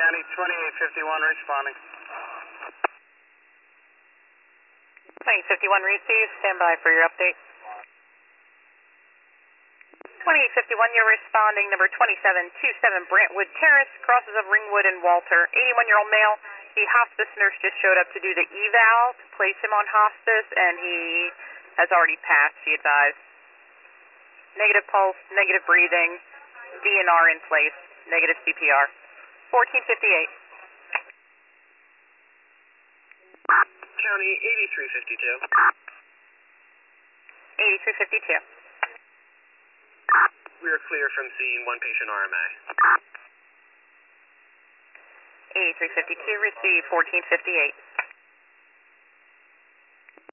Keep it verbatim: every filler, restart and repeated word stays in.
County twenty-eight fifty-one responding. twenty-eight fifty-one received. Stand by for your update. twenty-eight fifty-one, you're responding. Number twenty-seven twenty-seven Brantwood Terrace, crosses of Ringwood and Walter. eighty-one-year-old male. The hospice nurse just showed up to do the eval, to place him on hospice, and he has already passed, she advised. Negative pulse, negative breathing, D N R in place, negative C P R. fourteen fifty-eight. County eighty-three fifty-two. eighty-three fifty-two. We are clear from scene, one patient R M A. eighty-three fifty-two, receive fourteen fifty-eight.